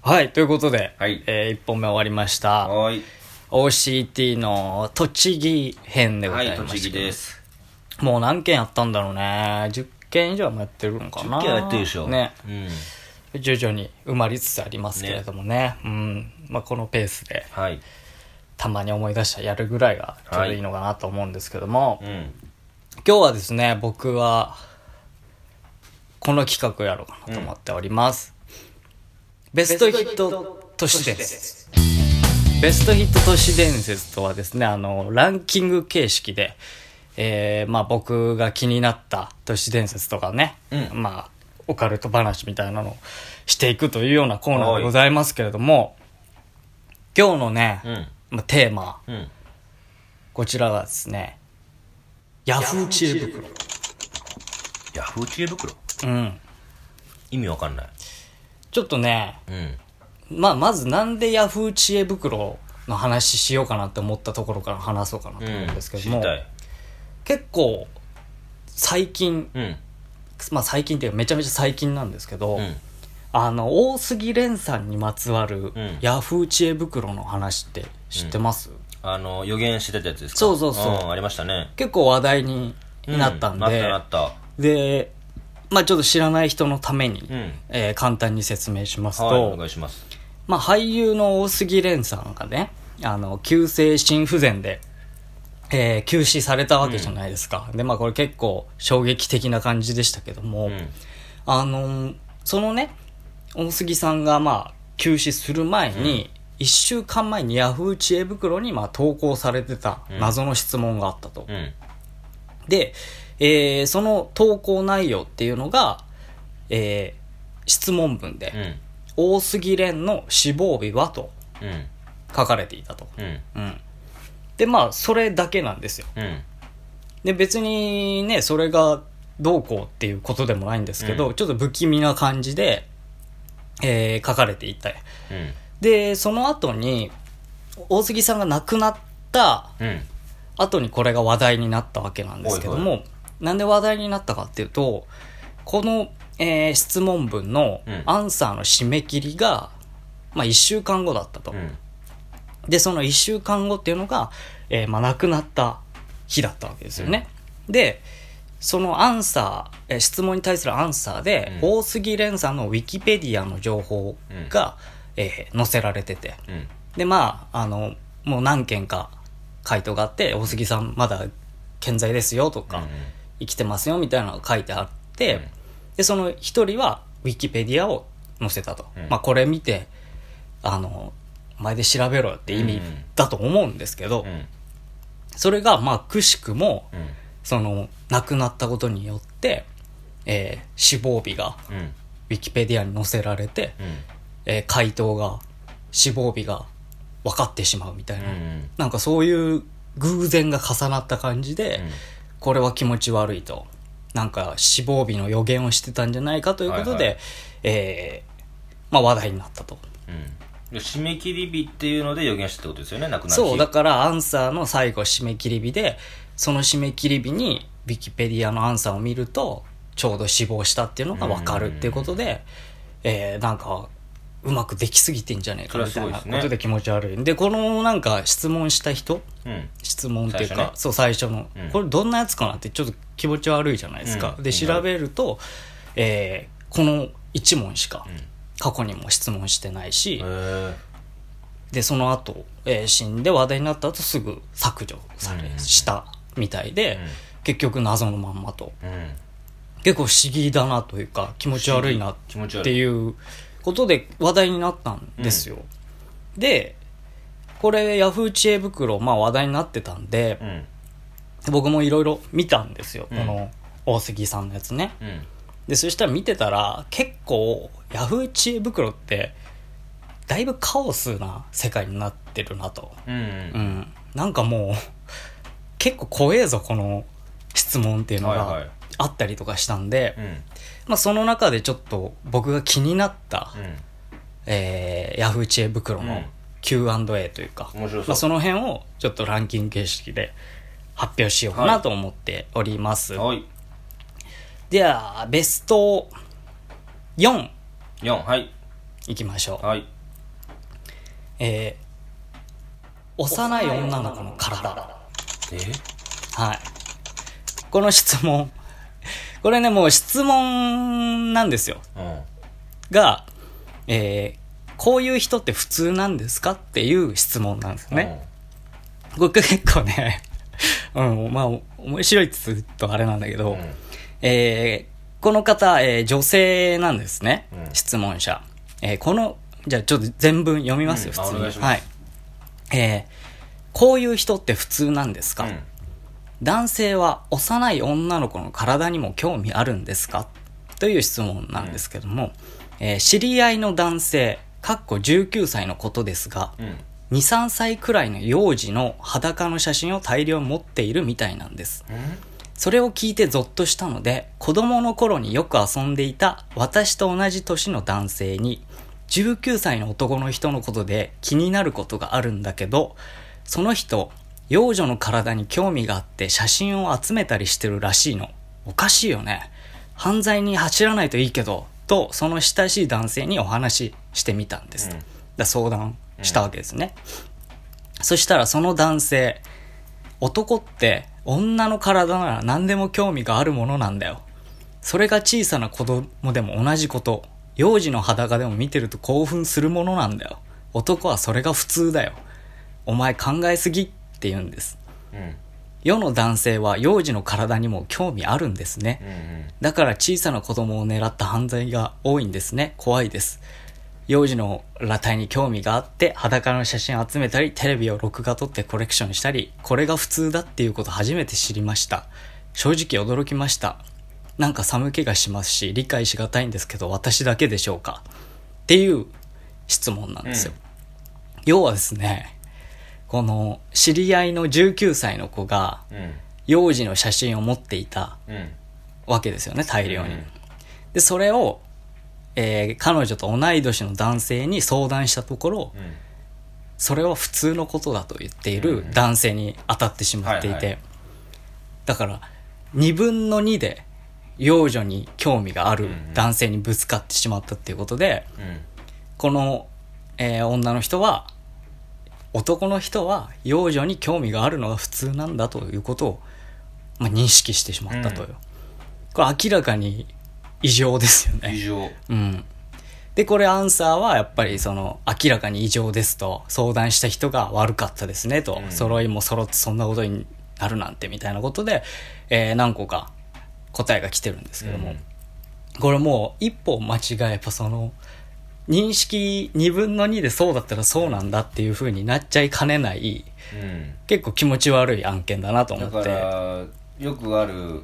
はい、ということで、 はい 1本目終わりました。 はい。 OCT の栃木編でございました。 はい、栃木です。 もう何件やったんだろうね。10件以上もやってるのかな。 10件はやってるでしょ。 ね。 うん。 徐々に埋まりつつありますけれどもね。うん。まあ、このペースで、 はい。 たまに思い出したらやるぐらいがちょうどいいのかなと思うんですけども、 うん。 今日はですね、僕は、この企画をやろうかなと思っております。ベストヒット都市伝説。ベストヒット都市伝説とはですね、ランキング形式で、まあ僕が気になった都市伝説とかね、まあオカルト話みたいなのをしていくというようなコーナーでございますけれども、今日のね、まあ、テーマ、こちらはですね、ヤフー知恵袋。 ヤフー知恵袋？ うん。 意味わかんない。 ちょっとね、まずなんでヤフー知恵袋の話しようかなって思ったところから話そうかなと思うんですけども、結構最近、まあ最近っていうかめちゃめちゃ最近なんですけど、大杉蓮さんにまつわるヤフー知恵袋の話って知ってます？ 予言してたやつですか？ そうそうそう、 ありましたね。 結構話題になったんで、 なった。 で、まあちょっと知らない人のために、簡単に説明しますと、 はい、お願いします。 まあ俳優の大杉蓮さんがね、急性心不全で、急死されたわけじゃないですか。で、まあこれ結構衝撃的な感じでしたけども、そのね、大杉さんがまあ急死する前に、1週間前にヤフー知恵袋にまあ投稿されてた謎の質問があったと。で、その投稿内容っていうのが、質問文で、大杉蓮の死亡日はと書かれていたと。で、まあそれだけなんですよ。で、別にね、それがどうこうっていうことでもないんですけど、ちょっと不気味な感じで、書かれていて、でその後に大杉さんが亡くなった後にこれが話題になったわけなんですけども、なんで話題になったかっていうと、この、質問文のアンサーの締め切りが、まあ、1週間後だったと。でその1週間後っていうのが、まあ、亡くなった日だったわけですよね。でそのアンサー、質問に対するアンサーで、大杉蓮さんのウィキペディアの情報が、載せられてて、でまあもう何件か回答があって、大杉さんまだ健在ですよとか、生きてますよみたいなのが書いてあって、でその一人はウィキペディアを載せたと、まあこれ見てお前で調べろよって意味だと思うんですけど、それがまあくしくも、その亡くなったことによって、死亡日がウィキペディアに載せられて、回答が死亡日が分かってしまうみたいな、なんかそういう偶然が重なった感じで、これは気持ち悪いと、なんか死亡日の予言をしてたんじゃないかということで、まあ話題になったと。 締め切り日っていうので予言したってことですよね、亡くなる日。 そうだからアンサーの最後締め切り日で、その締め切り日にウィキペディアのアンサーを見るとちょうど死亡したっていうのが分かるっていうことで、なんかうまくできすぎてんじゃねえかみたいなことで気持ち悪い。でこのなんか質問した人、質問っていうか、そう最初の、これどんなやつかなってちょっと気持ち悪いじゃないですか。で調べると、この1問しか過去にも質問してないし、でその後、死んで話題になった後すぐ削除したみたいで、結局謎のまんまと、結構不思議だなというか気持ち悪いなっていうことで話題になったんですよ。でこれヤフー知恵袋、まあ話題になってたんで、僕もいろいろ見たんですよ、この大杉さんのやつね。でそしたら見てたら結構ヤフー知恵袋ってだいぶカオスな世界になってるなと、なんかもう結構怖えぞこの質問っていうのがあったりとかしたんで、まあ、その中でちょっと僕が気になった、ヤフー知恵袋の Q&A というか、まあ、その辺をちょっとランキング形式で発表しようかなと思っております。ではベスト4いきましょう。 幼い女の子の体。はい。この質問。これね、もう質問なんですよ。が、こういう人って普通なんですかっていう質問なんですよね。これ結構ね、まあ、面白いって言うとあれなんだけど、この方、女性なんですね。質問者。じゃあちょっと全文読みますよ、普通に。はい。こういう人って普通なんですか？男性は幼い女の子の体にも興味あるんですか？という質問なんですけども、知り合いの男性、19歳のことですが、2、3歳くらいの幼児の裸の写真を大量に持っているみたいなんです。それを聞いてゾッとしたので、子供の頃によく遊んでいた私と同じ年の男性に、19歳の男の人のことで気になることがあるんだけど、その人、幼女の体に興味があって写真を集めたりしてるらしいの。おかしいよね。犯罪に走らないといいけど、とその親しい男性にお話ししてみたんです。相談したわけですね。そしたらその男性、男って女の体なら何でも興味があるものなんだよ。それが小さな子供でも同じこと。幼児の裸でも見てると興奮するものなんだよ。男はそれが普通だよ。お前考えすぎって言うんです。世の男性は幼児の体にも興味あるんですね。だから小さな子供を狙った犯罪が多いんですね。怖いです。幼児の裸体に興味があって裸の写真を集めたり、テレビを録画撮ってコレクションしたり、これが普通だっていうことを初めて知りました。正直驚きました。なんか寒気がしますし、理解しがたいんですけど、私だけでしょうかっていう質問なんですよ。要はですね、この知り合いの19歳の子が幼児の写真を持っていたわけですよね、大量に。でそれを、彼女と同い年の男性に相談したところ、それは普通のことだと言っている男性に当たってしまっていて、だから2分の2で幼女に興味がある男性にぶつかってしまったっていうことで、この、女の人は、男の人は幼女に興味があるのが普通なんだということを、認識してしまったという。これ明らかに異常ですよね。 異常。 で、これアンサーはやっぱりその明らかに異常ですと、相談した人が悪かったですねと、揃いも揃ってそんなことになるなんてみたいなことで、何個か答えが来てるんですけども、これもう一歩間違えばその認識2分の2でそうだったらそうなんだっていう風になっちゃいかねない、結構気持ち悪い案件だなと思って。 だからよくある、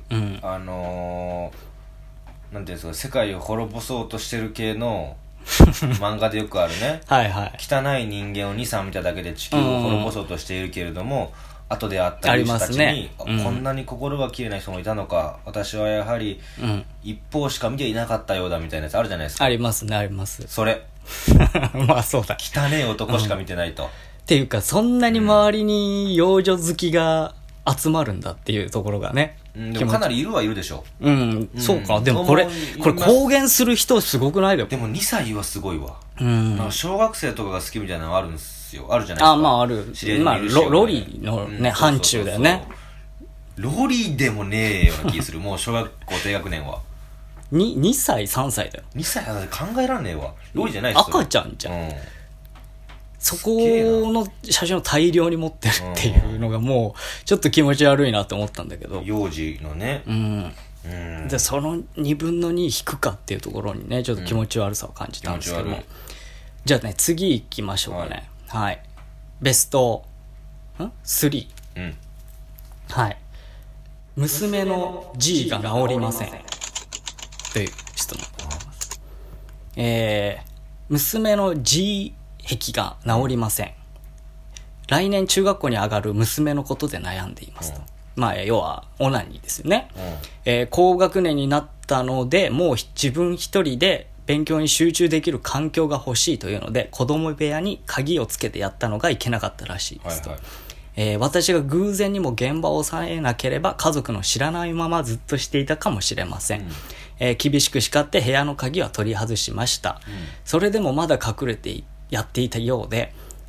なんていうんですか、世界を滅ぼそうとしてる系の漫画でよくあるね汚い人間を 2,3 見ただけで地球を滅ぼそうとしているけれども、後で会った人たちに、こんなに心が綺麗な人もいたのか、私はやはり一方しか見ていなかったようだみたいなやつあるじゃないですか。 ありますね、あります。 それまあそうだ、 汚ねえ男しか見てないと、 っていうかそんなに周りに幼女好きが集まるんだっていうところがね、 でもかなりいるはいるでしょ。 そうか。でもこれ公言する人すごくない？でも 2歳はすごいわ。小学生とかが好きみたいなのあるんですよ。あるじゃないですか。 まあある。ロリのね、範疇だよね。 ロリでもねえような気する。もう小学校低学年は。 2歳3歳だよ。 2歳は考えらんねえわ。ロリじゃないっすよ。 赤ちゃんじゃん。そこの写真を大量に持ってるっていうのがもうちょっと気持ち悪いなと思ったんだけど、 幼児のね、 でその2分の2引くかっていうところにね、ちょっと気持ち悪さを感じたんですけども、じゃあね、次行きましょうかね。はい、ベスト3、はい、娘の G が治りませんという質問でございます。娘の G癖が治りません。来年中学校に上がる娘のことで悩んでいますと。要はオナニーですよね。高学年になったので、もう自分一人で勉強に集中できる環境が欲しいというので、子供部屋に鍵をつけてやったのがいけなかったらしいですと。私が偶然にも現場を抑えなければ家族の知らないままずっとしていたかもしれません。厳しく叱って部屋の鍵は取り外しました。それでもまだ隠れてやっていたようで、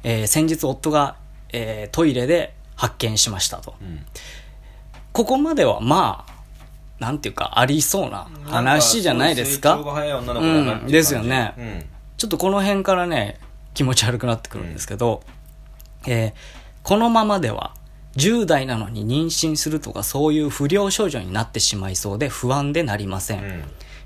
先日夫が、トイレで発見しましたと、ここまではまあなんていうかありそうな話じゃないですか。ですよね、ちょっとこの辺からね気持ち悪くなってくるんですけど、このままでは10代なのに妊娠するとかそういう不良少女になってしまいそうで不安でなりません、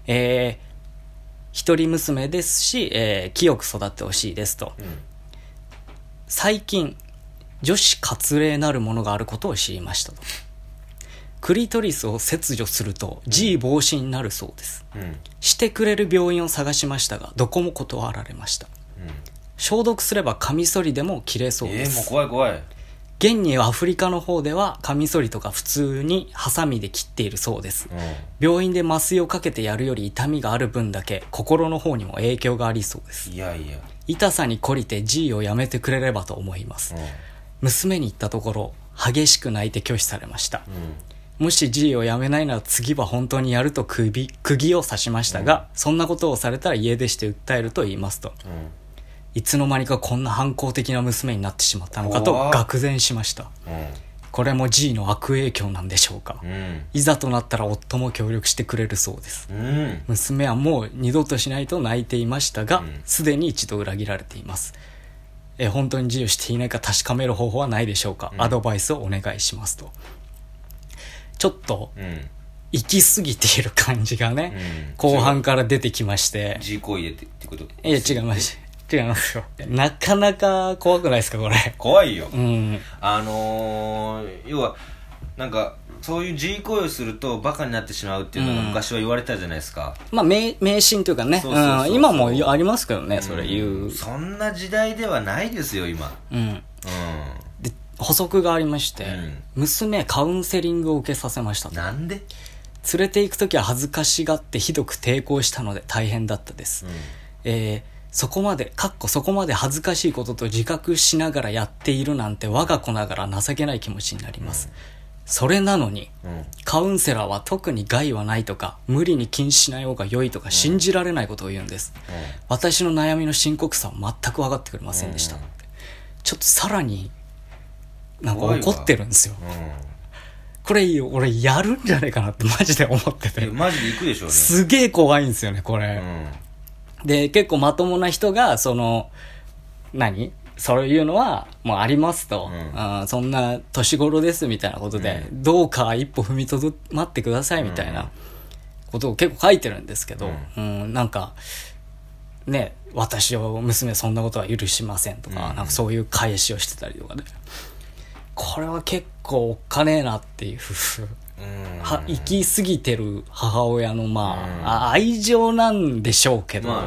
一人娘ですし、清く育ってほしいですと、最近女子割礼なるものがあることを知りましたと。クリトリスを切除すると G 防止になるそうです、してくれる病院を探しましたがどこも断られました、消毒すればカミソリでも切れそうです。 もう怖い怖い。 現にアフリカの方ではカミソリとか普通にハサミで切っているそうです、病院で麻酔をかけてやるより痛みがある分だけ心の方にも影響がありそうです。 いやいや、 痛さに懲りて G をやめてくれればと思います、娘に言ったところ激しく泣いて拒否されました、もし G をやめないなら次は本当にやると釘を刺しましたが、そんなことをされたら家出して訴えると言いますと、いつの間にかこんな反抗的な娘になってしまったのかと愕然しました、これも G の悪影響なんでしょうか、いざとなったら夫も協力してくれるそうです、娘はもう二度としないと泣いていましたがすでに一度裏切られています。本当に G をしていないか確かめる方法はないでしょうか、アドバイスをお願いしますと。ちょっと行き過ぎている感じがね、後半から出てきまして。 G 行為でってこと？ いや違いますよ。なかなか怖くないですかこれ。 怖いよ、要はなんかそういう G 行為をするとバカになってしまうっていうのが昔は言われたじゃないですか、 まあ迷信というかね、今もありますけどね、それ言う、 そんな時代ではないですよ今。 で補足がありまして、娘カウンセリングを受けさせましたと。 なんで？ 連れて行くときは恥ずかしがってひどく抵抗したので大変だったです、そこまで恥ずかしいことと自覚しながらやっているなんて我が子ながら情けない気持ちになります、それなのに、カウンセラーは特に害はないとか無理に禁止しない方が良いとか信じられないことを言うんです、私の悩みの深刻さは全く分かってくれませんでした、ちょっとさらになんか怒ってるんですよ、これ俺やるんじゃないかなってマジで思ってて。 マジで行くでしょうね。 すげえ怖いんですよねこれ、で結構まともな人がそういうのはもうありますと、そんな年頃ですみたいなことで、どうか一歩踏みとどまってくださいみたいなことを結構書いてるんですけど、なんかね、私を娘そんなことは許しませんとか、なんかそういう返しをしてたりとかで、これは結構おっかねえなっていう行き過ぎてる母親の愛情なんでしょうけど、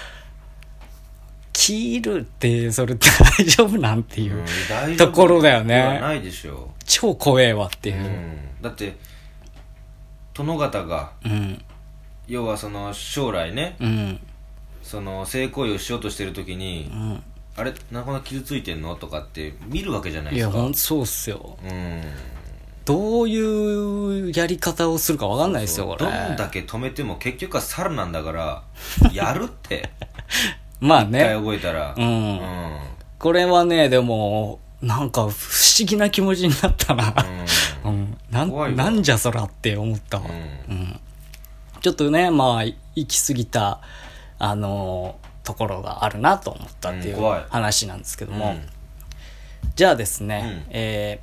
切るってそれって大丈夫なんていうところだよね。 ないでしょう。 超怖えわっていう、 だって殿方が、要はその将来ね、その性行為をしようとしてる時に、あれなかなか傷ついてんのとかって見るわけじゃないですか。 いやほんとそうっすよ、どういうやり方をするか分かんないですよこれ。 どんだけ止めても結局は猿なんだからやるってまあね、 一回覚えたら、 これはねでもなんか不思議な気持ちになったな、なんじゃそらって思ったわ、ちょっとね行き過ぎたところがあるなと思ったっていう話なんですけども、じゃあですね、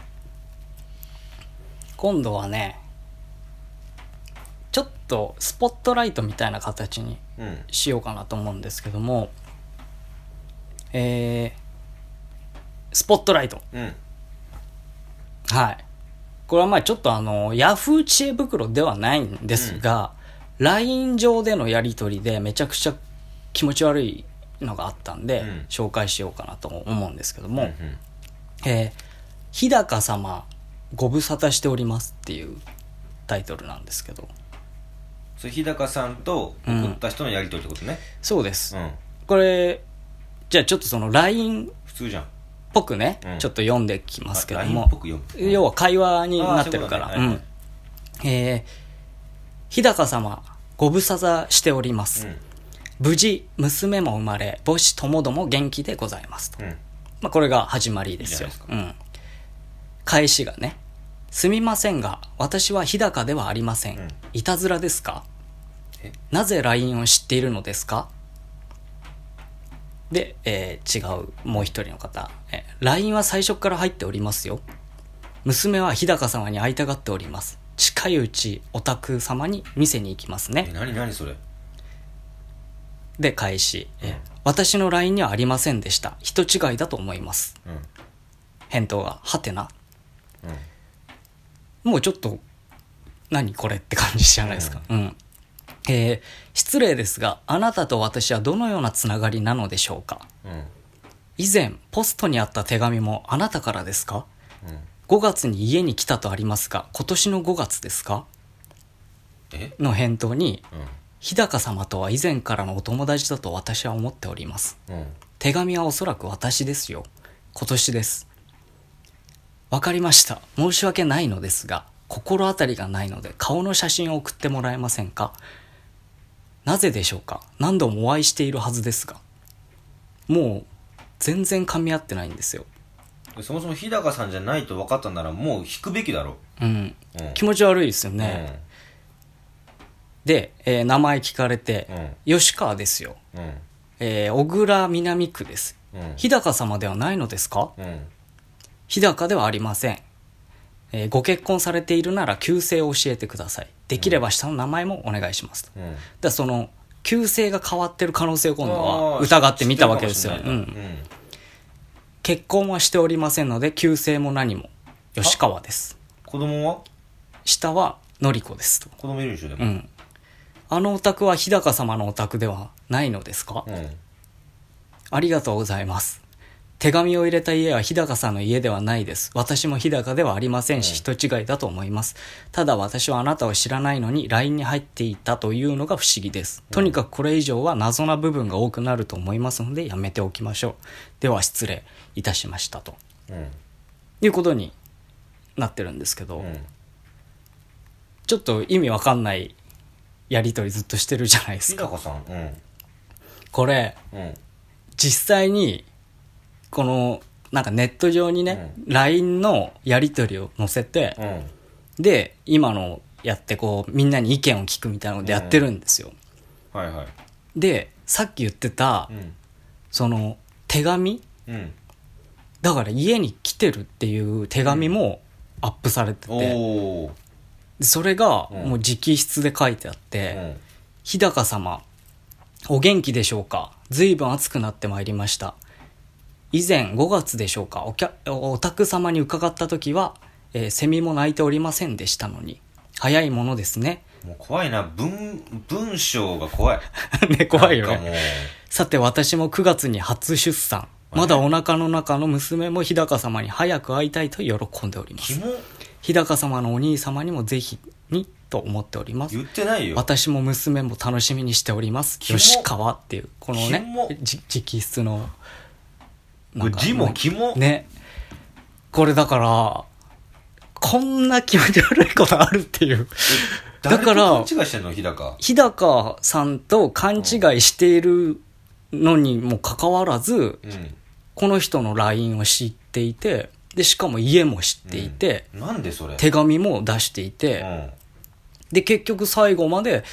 今度はねちょっとスポットライトみたいな形にしようかなと思うんですけども、スポットライト、はい、これはちょっとヤフー知恵袋ではないんですが、LINE 上でのやり取りでめちゃくちゃ気持ち悪いのがあったんで、紹介しようかなと思うんですけども、日高様ご無沙汰しておりますっていうタイトルなんですけど、 それ日高さんと送った人のやり取りってことね、 そうです、これじゃあちょっとその LINE 普通じゃんぽくね、ちょっと読んできますけども、 LINE っぽく読む、 要は会話になってるから、日高様ご無沙汰しております、無事娘も生まれ母子ともども元気でございますと、 これが始まりですよ。返しがね、すみませんが私は日高ではありません、いたずらですか？なぜ LINE を知っているのですか？で、違うもう一人の方、LINE は最初から入っておりますよ。娘は日高様に会いたがっております。近いうちお宅様に見せに行きますね。 何それで開始、私の LINE にはありませんでした。人違いだと思います、返答がはてな、もうちょっと何これって感じじゃないですか。失礼ですがあなたと私はどのようなつながりなのでしょうか？以前ポストにあった手紙もあなたからですか？5月に家に来たとありますが今年の5月ですか？の返答に、日高様とは以前からのお友達だと私は思っております、手紙はおそらく私ですよ。今年です。わかりました。申し訳ないのですが心当たりがないので顔の写真を送ってもらえませんか？なぜでしょうか？何度もお会いしているはずですが。もう全然噛み合ってないんですよ。 そもそも日高さんじゃないと分かったならもう引くべきだろ。 気持ち悪いですよね、で、名前聞かれて、吉川ですよ、小倉南区です、日高様ではないのですか？日高ではありません、ご結婚されているなら旧姓を教えてください。できれば下の名前もお願いしますと、だその旧姓が変わってる可能性を今度は疑ってみたわけですよ。結婚はしておりませんので旧姓も何も吉川です。 子供は？ 下はのりこですと。 子供いるでしょでも、 あのお宅は日高様のお宅ではないのですか？ありがとうございます。手紙を入れた家は日高さんの家ではないです。私も日高ではありませんし、人違いだと思います。ただ私はあなたを知らないのに LINE に入っていたというのが不思議です。とにかくこれ以上は謎な部分が多くなると思いますのでやめておきましょう。では失礼いたしましたと、いうことになってるんですけど、ちょっと意味わかんないやりとりずっとしてるじゃないですか。 日高さん、 これ、実際にこのなんかネット上にね、LINE のやり取りを載せて、で今のやってこうみんなに意見を聞くみたいなのでやってるんですよ、でさっき言ってた、その手紙、だから家に来てるっていう手紙もアップされてて、それがもう直筆で書いてあって、日高様お元気でしょうか？ずいぶん暑くなってまいりました。以前5月でしょうか、お宅様に伺った時は、セミも鳴いておりませんでしたのに早いものですね。 もう怖いな、文章が怖いね、怖いよね。さて私も9月に初出産、まだお腹の中の娘も日高様に早く会いたいと喜んでおります。日高様のお兄様にもぜひにと思っております。 言ってないよ。 私も娘も楽しみにしております。吉川っていうこのね直筆のなんか字もキモね。これだからこんな気持ち悪いことあるっていう。だから誰と勘違いしてんの？日高さんと勘違いしているのにもかかわらず、この人の LINE を知っていて、でしかも家も知っていて、 なんでそれ手紙も出していて、で結局最後まで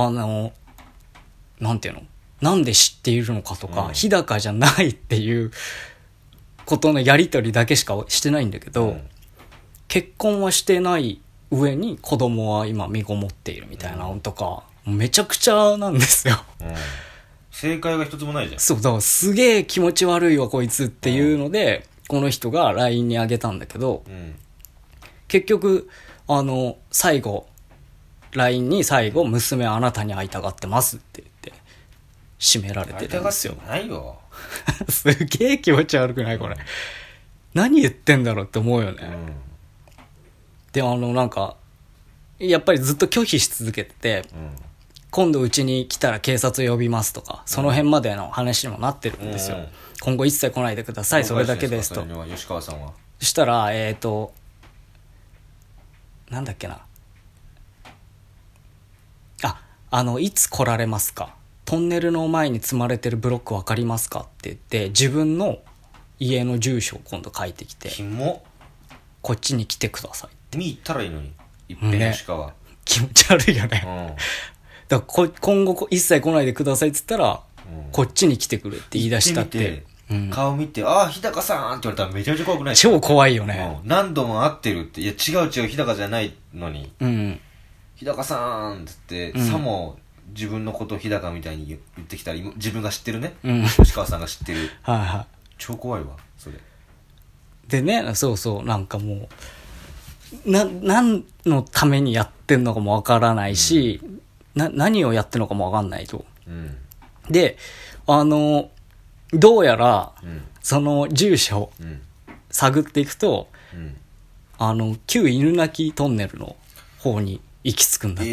なんていうの、なんで知っているのかとか、日高じゃないっていうことのやり取りだけしかしてないんだけど、結婚はしてない上に子供は今身ごもっているみたいなのとか、めちゃくちゃなんですよ、 正解が一つもないじゃん。 そうだからすげえ気持ち悪いわこいつっていうので、この人が LINE にあげたんだけど、結局最後 LINE に最後娘あなたに会いたがってますって言って締められてるんですよ。 会いたがってないよすげえ気持ち悪くないこれ、何言ってんだろうって思うよね、でなんかやっぱりずっと拒否し続けてて、今度うちに来たら警察呼びますとか、その辺までの話にもなってるんですよ、今後一切来ないでください、それだけですと。 吉川さんはそしたらなんだっけな、いつ来られますか、トンネルの前に積まれてるブロック分かりますかって言って自分の家の住所を今度書いてきて、 キモ。 こっちに来てくださいって。 見行ったらいいのに、いっぺんの鹿は、 気持ち悪いよね、だから今後一切来ないでくださいっつったら、こっちに来てくれって言い出したって、 顔見て、ああ日高さんって言われたらめちゃめちゃ怖くない？ 超怖いよね、 何度も会ってるって。いや違う日高じゃないのに、日高さんって言って、さも自分のことを日高みたいに言ってきたら、自分が知ってるね、吉川さんが知ってるはいはい、 超怖いわそれでね。そうなんかもう何のためにやってんのかもわからないし、何をやってんのかもわかんないと、でどうやら、その住所探っていくと、旧犬鳴トンネルの方に行き着くんだって、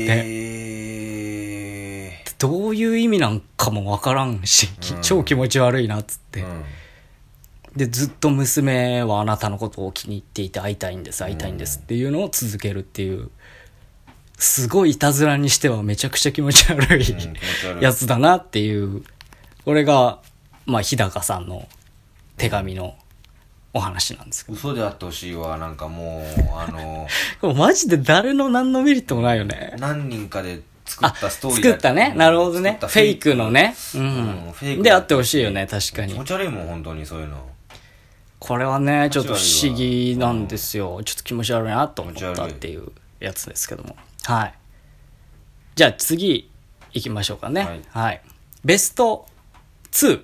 どういう意味なんかもわからんし、超気持ち悪いなっつって、でずっと娘はあなたのことを気に入っていて会いたいんですっていうのを続けるっていう、すごいいたずらにしてはめちゃくちゃ気持ち悪いやつだなっていう、これがまあ日高さんの手紙のお話なんですけど。 嘘であってほしいわ。なんかもうこれマジで誰の何のメリットもないよね。 何人かで作ったストーリー作ったね、なるほどね、フェイクのね、フェイクであってほしいよね。確かに気持ち悪いもん本当にそういうの。 これはねちょっと不思議なんですよ、ちょっと気持ち悪いなと思ったっていうやつですけども。はい、じゃあ次行きましょうかね。はい、ベスト2、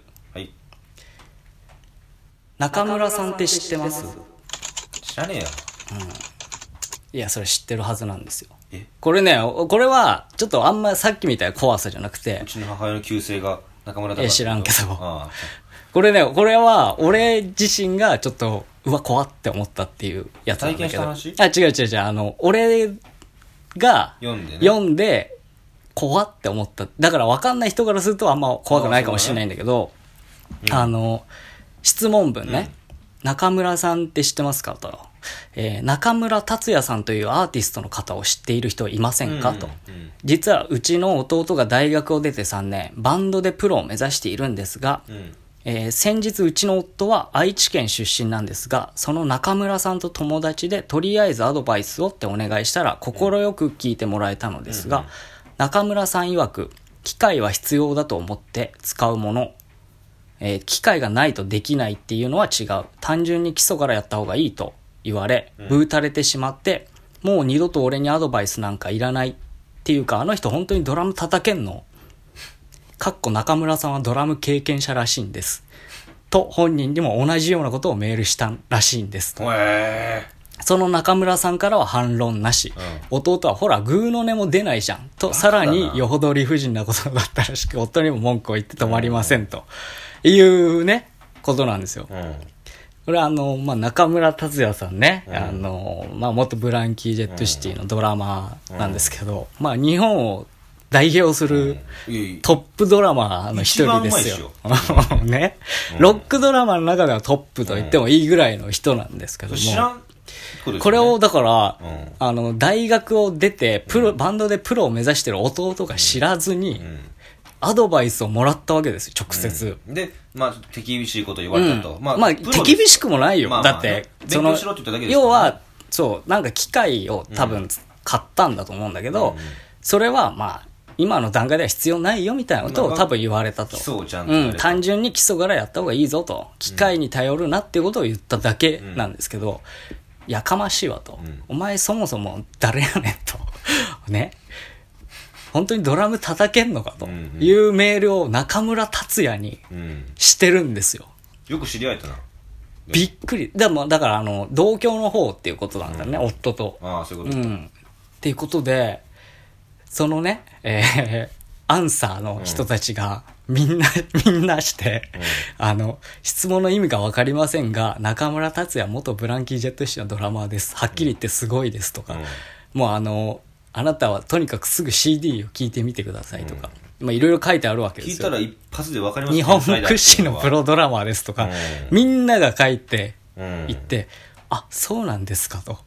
中村さんって知ってます？ 知らねえよ。 いやそれ知ってるはずなんですよ。これね、これはちょっとあんまさっきみたいな怖さじゃなくて、 うちの母親の旧姓が中村だから。 知らんけど、これね、これは俺自身がちょっとうわ怖って思ったっていうやつなんだけど。 体験した話？ 違う俺が読んで怖って思った。だから分かんない人からするとあんま怖くないかもしれないんだけど、質問文ね、中村さんって知ってますかと、中村達也さんというアーティストの方を知っている人いませんかと。実はうちの弟が大学を出て3年バンドでプロを目指しているんですが、先日うちの夫は愛知県出身なんですが、その中村さんと友達でとりあえずアドバイスをってお願いしたら快く聞いてもらえたのですが、中村さん曰く機械は必要だと思って使うもの、機会がないとできないっていうのは違う、単純に基礎からやった方がいいと言われ、ブー垂れてしまって、もう二度と俺にアドバイスなんかいらないっていうか、あの人本当にドラム叩けんの？中村さんはドラム経験者らしいんですと本人にも同じようなことをメールしたらしいんですと。その中村さんからは反論なし、弟はほらグーの音も出ないじゃんと、さらによほど理不尽なことだったらしく、夫にも文句を言って止まりませんというねことなんですよ。これ中村達也さんね、元ブランキー・ジェット・シティのドラマーなんですけど、日本を代表するトップドラマーの一人ですよ。ね、ロックドラマの中ではトップと言ってもいいぐらいの人なんですけども、これをだから、大学を出てバンドでプロを目指してる弟が知らずに、アドバイスをもらったわけですよ、直接。 で、手厳しいこと言われたと。 手厳しくもないよ。だって、 勉強しろって言っただけです要は、なんか機械を多分買ったんだと思うんだけど、それは今の段階では必要ないよみたいなことを多分言われたと。単純に基礎からやった方がいいぞと。機械に頼るなっていうことを言っただけなんですけど、やかましいわと。お前そもそも誰やねんと。ね。本当にドラム叩けんのかというメールを中村達也にしてるんですよ。 よく知り合えたな。 びっくり。だから同郷の方っていうことなんだね、夫と。 そういうこと。 っていうことで、そのね、アンサーの人たちがみんなして、質問の意味が分かりませんが、中村達也元ブランキー・ジェット・シティのドラマーです。はっきり言ってすごいですとか、もうあなたはとにかくすぐ CD を聴いてみてくださいとか、いろいろ書いてあるわけですよ。 聞いたら一発で分かりますね。 日本屈指のプロドラマーですとか、みんなが書いていって、あ、そうなんですかと。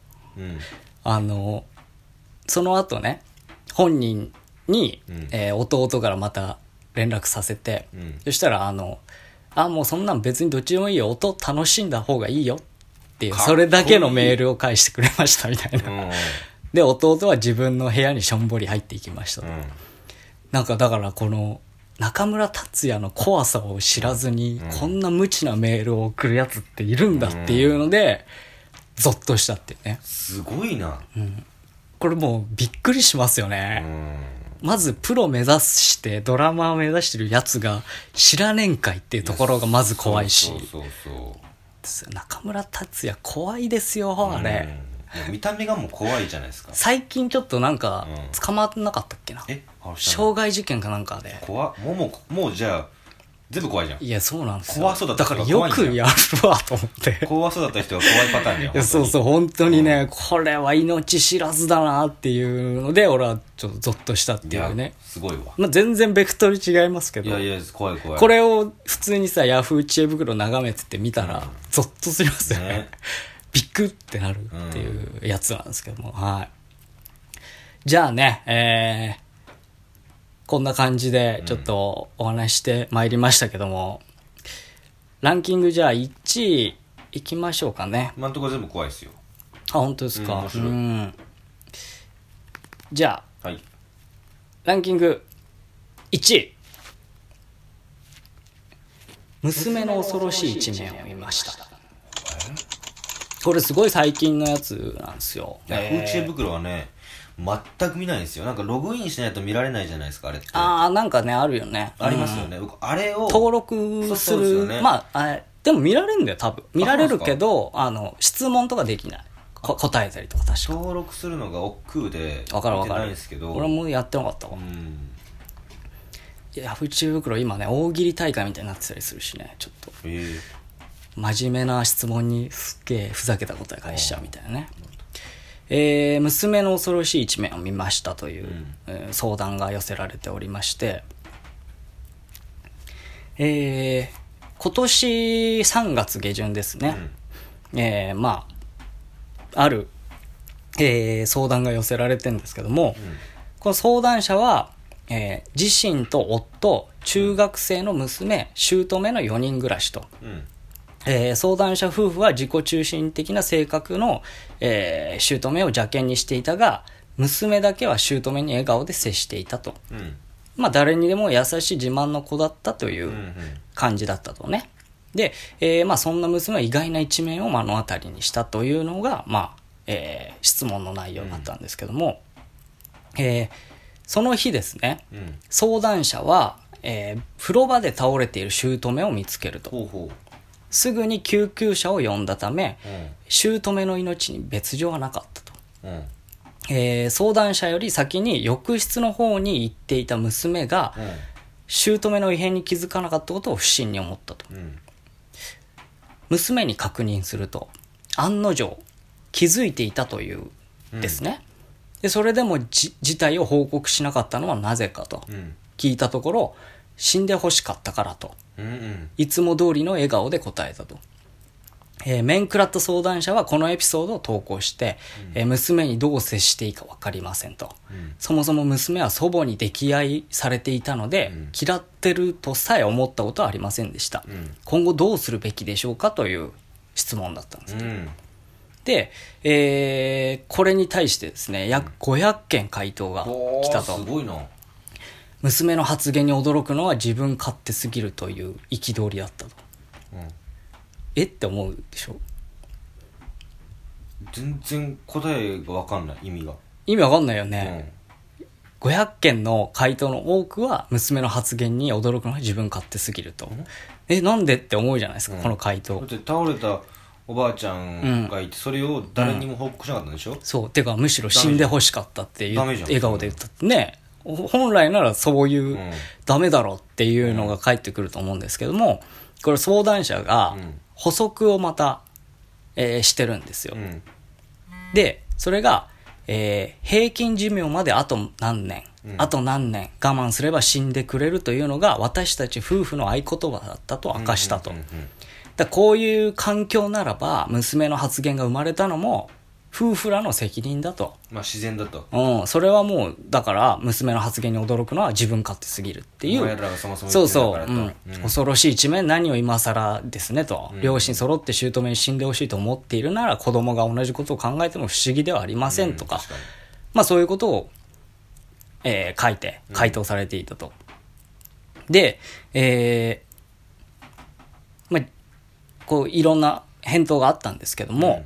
その後ね、本人に、弟からまた連絡させて、そしたらもうそんなん別にどっちでもいいよ、音楽しんだ方がいいよっていう、それだけのメールを返してくれましたみたいな、で弟は自分の部屋にしょんぼり入っていきましたと、なんかだからこの中村達也の怖さを知らずに、こんな無知なメールを送るやつっているんだっていうので、ゾッとしたっていうね。 すごいな、 これもうびっくりしますよね、まずプロ目指してドラマーを目指してるやつが知らねんかいっていうところがまず怖いし、中村達也怖いですよあれ、 見た目がもう怖いじゃないですか。 最近ちょっとなんか捕まってなかったっけな、傷害事件かなんかでもうじゃあ全部怖いじゃん。 いやそうなんですよ、 怖そうだった人が怖いんだ。だからよくやるわと思って怖そうだった人が怖いパターンじゃん。 そうそう本当にね、これは命知らずだなっていうので俺はちょっとゾッとしたっていうね。 すごいわ、 全然ベクトル違いますけど、 いや怖いこれを普通にさヤフー知恵袋眺めてて見たら、ゾッとしますよねビックってなるっていうやつなんですけども、はい。じゃあね、こんな感じでちょっとお話してまいりましたけども、ランキングじゃあ1位いきましょうかね。 今んところ全部怖いですよ。 本当ですか。面白い。じゃあ、ランキング1位、娘の恐ろしい一面を見ました。これすごい最近のやつなんですよ。 ヤフー知恵袋はね全く見ないんですよ。なんかログインしないと見られないじゃないですか、あれって。 なんかねあるよね。 ありますよね、僕あれを登録する、でも見られるんだよ多分。見られるけど質問とかできない、答えたりとか。確か登録するのが億劫で分かる見てないんですけど、 俺もやってなかったわ。ヤフー知恵袋今ね大喜利大会みたいになってたりするしね、ちょっと真面目な質問にすっげえふざけた答え返しちゃうみたいなね。娘の恐ろしい一面を見ましたという、相談が寄せられておりまして、今年3月下旬ですね、ある、相談が寄せられてるんですけども、この相談者は、自身と夫、中学生の娘、姑の4人暮らしと、相談者夫婦は自己中心的な性格の、姑を邪険にしていたが、娘だけは姑に笑顔で接していたと、誰にでも優しい自慢の子だったという感じだったとね。で、そんな娘は意外な一面を目の当たりにしたというのが、質問の内容だったんですけども、その日ですね、相談者は、風呂場で倒れている姑を見つけると。すぐに救急車を呼んだため、姑の命に別状はなかったと、相談者より先に浴室の方に行っていた娘が、姑の異変に気づかなかったことを不審に思ったと、娘に確認すると案の定気づいていたというですね、でそれでも事態を報告しなかったのはなぜかと聞いたところ、死んでほしかったからと、いつも通りの笑顔で答えたと。面食らった相談者はこのエピソードを投稿して、娘にどう接していいか分かりませんと、そもそも娘は祖母に溺愛されていたので、嫌ってるとさえ思ったことはありませんでした、今後どうするべきでしょうかという質問だったんです、で、これに対してですね約500件回答が来たと。 すごいな。 娘の発言に驚くのは自分勝手すぎるという憤りだったと、って思うでしょ。 全然答えが分かんない。意味分かんないよね、500件の回答の多くは娘の発言に驚くのは自分勝手すぎると、なんでって思うじゃないですか、この回答。 だって倒れたおばあちゃんがいて、それを誰にも報告しなかったんでしょ、 そうてかむしろ死んでほしかったっていう笑顔で言ったってね。本来ならそういう、ダメだろっていうのが返ってくると思うんですけども、これ相談者が補足をまた、してるんですよ、でそれが、平均寿命まであと何年、あと何年我慢すれば死んでくれるというのが私たち夫婦の合言葉だったと明かしたと、だこういう環境ならば娘の発言が生まれたのも夫婦らの責任だと。 まあ自然だと。 うん、それはもうだから娘の発言に驚くのは自分勝手すぎるっていう。 お前らがそもそも言ってたからと。 そうそう、恐ろしい一面、何を今更ですねと、両親揃って姑に死んでほしいと思っているなら子供が同じことを考えても不思議ではありませんとか、まあそういうことを、書いて回答されていたと。で、まあこういろんな返答があったんですけども、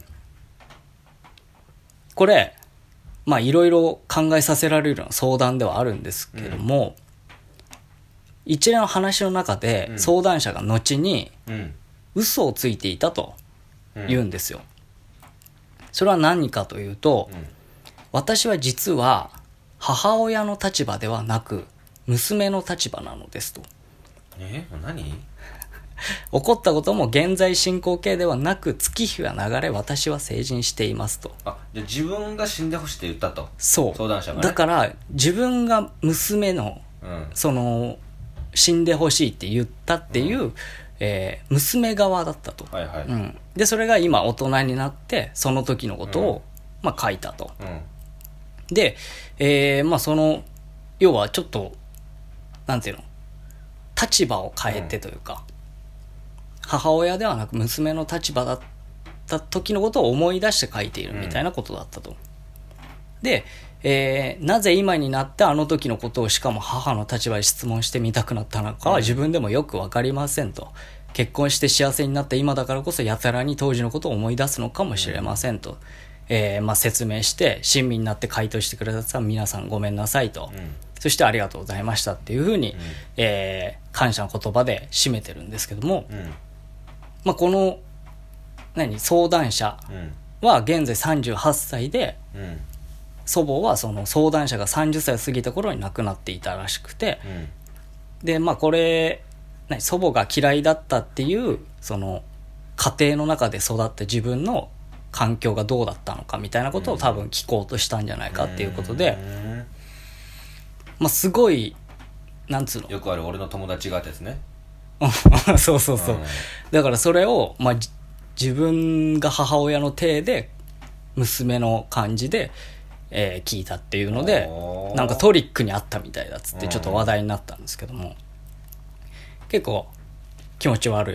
これまあいろいろ考えさせられるような相談ではあるんですけども、一連の話の中で相談者が後に嘘をついていたと言うんですよ。それは何かというと、私は実は母親の立場ではなく娘の立場なのですと。 何？ 起こったことも現在進行形ではなく月日は流れ私は成人していますと。 じゃあ自分が死んでほしいって言ったと。 そう相談者がね。 だから自分が娘の、その死んでほしいって言ったっていう、娘側だったと、でそれが今大人になってその時のことを、まあ、書いたと、で、まあその要はちょっとなんていうの、立場を変えてというか、母親ではなく娘の立場だった時のことを思い出して書いているみたいなことだったと。で、なぜ今になってあの時のことをしかも母の立場で質問してみたくなったのかは自分でもよく分かりませんと。結婚して幸せになった今だからこそやたらに当時のことを思い出すのかもしれませんと、まあ、説明して親身になって回答してくれた皆さんごめんなさいと、そしてありがとうございましたっていうふうに、感謝の言葉で締めてるんですけども、まあ、この相談者は現在38歳で、祖母はその相談者が30歳を過ぎた頃に亡くなっていたらしくて、でまあこれ祖母が嫌いだったっていうその家庭の中で育った自分の環境がどうだったのかみたいなことを多分聞こうとしたんじゃないかっていうことで、まあすごいなんつうの、 よくある俺の友達がってやつねそうそうそう、だからそれを、まあ、自分が母親の体で娘の感じで、聞いたっていうのでなんかトリックにあったみたいだっつってちょっと話題になったんですけども、結構気持ち悪い。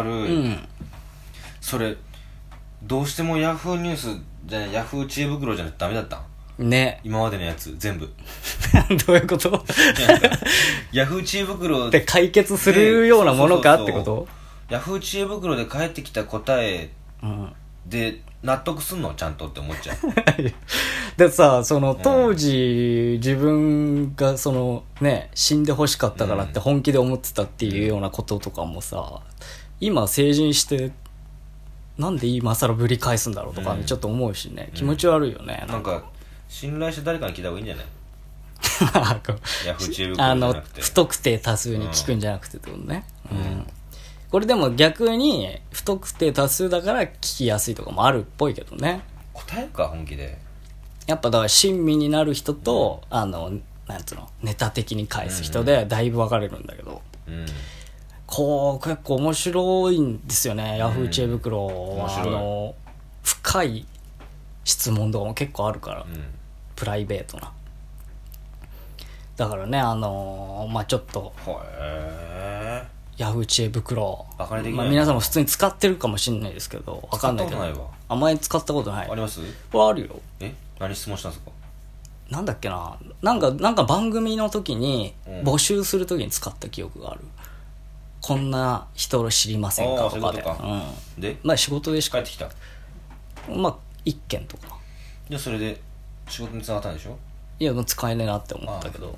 それどうしてもヤフーニュースじゃない、ヤフー知恵袋じゃないとダメだったね。 今までのやつ全部どういうことヤフー知恵袋で解決するようなものかってこと？ ヤフー知恵袋で返ってきた答えで納得すんのちゃんとって思っちゃうでさ、その当時、自分がそのね死んでほしかったからって本気で思ってたっていうようなこととかもさ、今成人してなんで今更ぶり返すんだろうとか、ちょっと思うしね、気持ち悪いよね。 なんか信頼して誰かに聞いた方がいいんじゃないヤフー知恵袋じゃなくて不特定多数に聞くんじゃなくてってことね、これでも逆に不特定多数だから聞きやすいとかもあるっぽいけどね。 答えるか本気で。 やっぱだから親身になる人と、なんつうのネタ的に返す人でだいぶ分かれるんだけど、こう結構面白いんですよね、ヤフー知恵袋は。深い質問とかも結構あるから、プライベートな。だからねまあちょっとヤフー知恵袋、まあ、皆さんも普通に使ってるかもしれないですけど、分かんないけど、あんまり使ったことない。 あります？ あるよ。 何質問したんですか？ なんだっけな、なんか番組の時に募集する時に使った記憶がある。こんな人を知りませんかとかで。でまあ仕事でしか帰ってきた。 まあ1件とか。 じゃあそれで仕事につながったんでしょ？ いやもう使えねえなって思ったけど、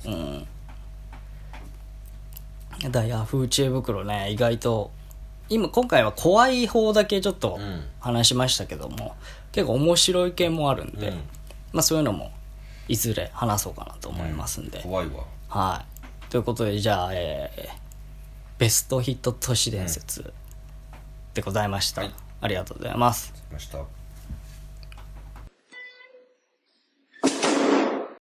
だヤフー知恵袋ね、意外と今回は怖い方だけちょっと話しましたけども、結構面白い系もあるんで、まあそういうのもいずれ話そうかなと思いますんで、 怖いわ。 はい、ということでじゃあ、ベストヒット都市伝説でございました、ありがとうございます。